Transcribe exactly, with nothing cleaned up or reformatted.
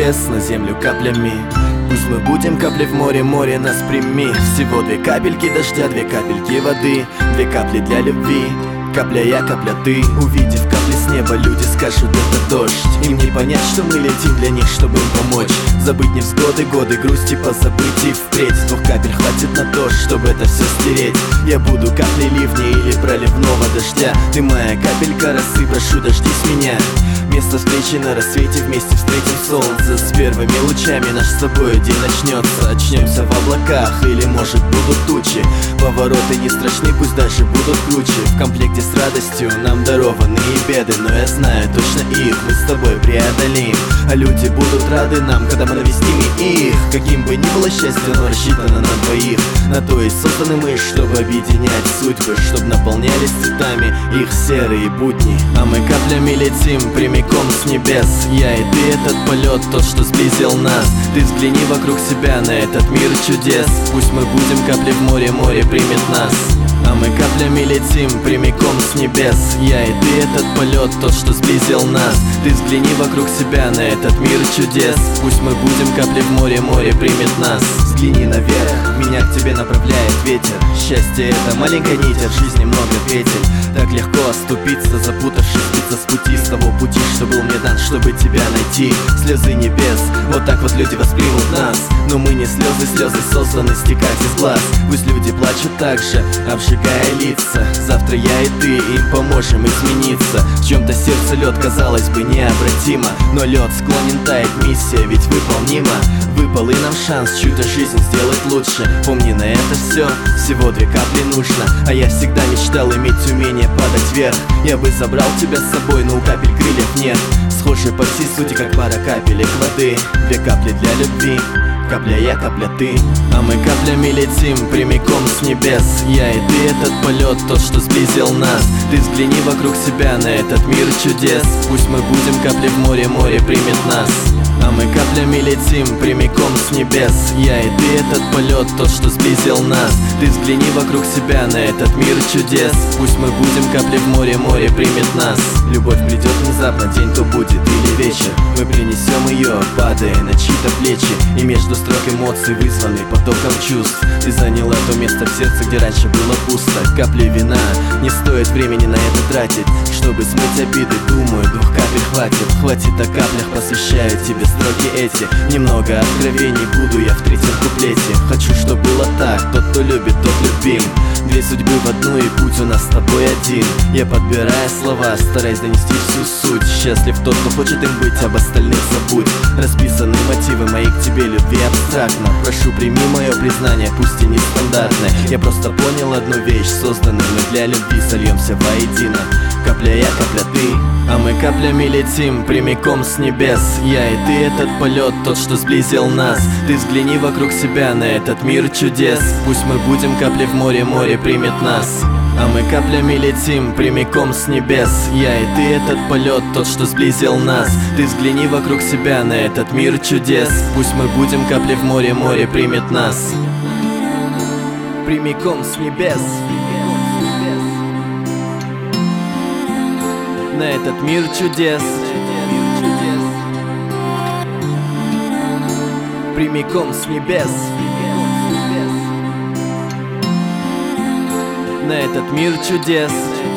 небес на землю каплями. Пусть мы будем каплей в море, море нас прими. Всего две капельки дождя, две капельки воды, две капли для любви. Капля я, капля ты. Увидев капли с неба, люди скажут, это дождь. Им не понять, что мы летим для них, чтобы им помочь. Забыть невзгоды, годы грусти, позабыть и впредь. Двух капель хватит на то, чтобы это все стереть. Я буду каплей ливня или проливного дождя. Ты моя капелька росы, прошу, дождись меня. Место встречи на рассвете, вместе встретим солнце. С первыми лучами наш с тобой день начнется. Очнемся в облаках или, может, будут тучи. Повороты не страшны, пусть даже будут круче. В комплекте с радостью нам дарованы и беды, но я знаю точно их мы с тобой преодолеем. А люди будут рады нам, когда мы навестим их. Каким бы ни было счастье, но рассчитано на двоих. На то и созданы мы, чтобы объединять судьбы, чтобы наполнялись цветами их серые будни. А мы каплями летим прямиком с небес. Я и ты, этот полет, тот, что сблизил нас. Ты взгляни вокруг себя на этот мир чудес. Пусть мы будем каплей в море, море примет нас. А мы каплями летим прямиком с небес. Я и ты, этот полет, тот, что сблизил нас. Ты взгляни вокруг себя на этот мир чудес. Пусть мы будем каплей в море, море примет нас. Взгляни наверх, меня к тебе направляет ветер. Счастье — это маленькая нить, от жизни много петель. Так легко оступиться, запутавшись, сбиться с пути, с того пути, что был мне дан, чтобы тебя найти. Слезы небес, вот так вот люди воспримут нас. Но мы не слезы, слезы созданы стекать из глаз. Пусть люди плачут так же, обжигая лица. Завтра я и ты им поможем измениться. В чем-то сердце лед, казалось бы, необратимо. Но лед склонен таять, миссия ведь выполнима. Выпал и нам шанс чью-то жизнь сделать лучше. Помни, на это все всего две капли нужно. А я всегда мечтал иметь умение падать вверх. Я бы забрал тебя с собой, но у капель крыльев нет. Схожи по всей сути, как пара капелек воды. Две капли для любви, капля я, капля ты. А мы каплями летим прямиком с небес. Я и ты, этот полет, тот, что сблизил нас. Ты взгляни вокруг себя на этот мир чудес. Пусть мы будем каплей в море, море примет нас. А мы каплями летим прямиком с небес. Я и ты, этот полет, тот, что сблизил нас. Ты взгляни вокруг себя на этот мир чудес. Пусть мы будем каплей в море, море примет нас. Любовь придет внезапно, день то будет или вечер. Мы принесем ее, падая на чьи-то плечи. И между строк эмоций, вызванный потоком чувств, ты заняла то место в сердце, где раньше было пусто. Капли вина, не стоит времени на это тратить. Чтобы смыть обиды, думаю, двух капель хватит. Хватит о каплях, посвящаю тебе строки эти. Немного откровений, буду я в третьем куплете. Хочу, чтоб было так, тот, кто любит, тот любим. Две судьбы в одну, и путь у нас с тобой один. Я подбираю слова, стараюсь донести всю суть. Счастлив тот, кто хочет им быть, об остальных забудь. Расписаны мотивы мои к тебе, любви абстрактно. Прошу, прими мое признание, пусть и нестандартное. Я просто понял одну вещь, созданы мы для любви. Сольемся воедино, капля я, капля ты. А мы каплями летим прямиком с небес. Я и ты, этот полет, тот, что сблизил нас. Ты взгляни вокруг себя на этот мир чудес. Пусть мы будем каплей в море, море примет нас. А мы каплями летим прямиком с небес. Я и ты, этот полет, тот, что сблизил нас. Ты взгляни вокруг себя на этот мир чудес. Пусть мы будем каплей в море, море примет нас. Прямиком с небес на этот мир чудес. Прямиком с небес на этот мир чудес.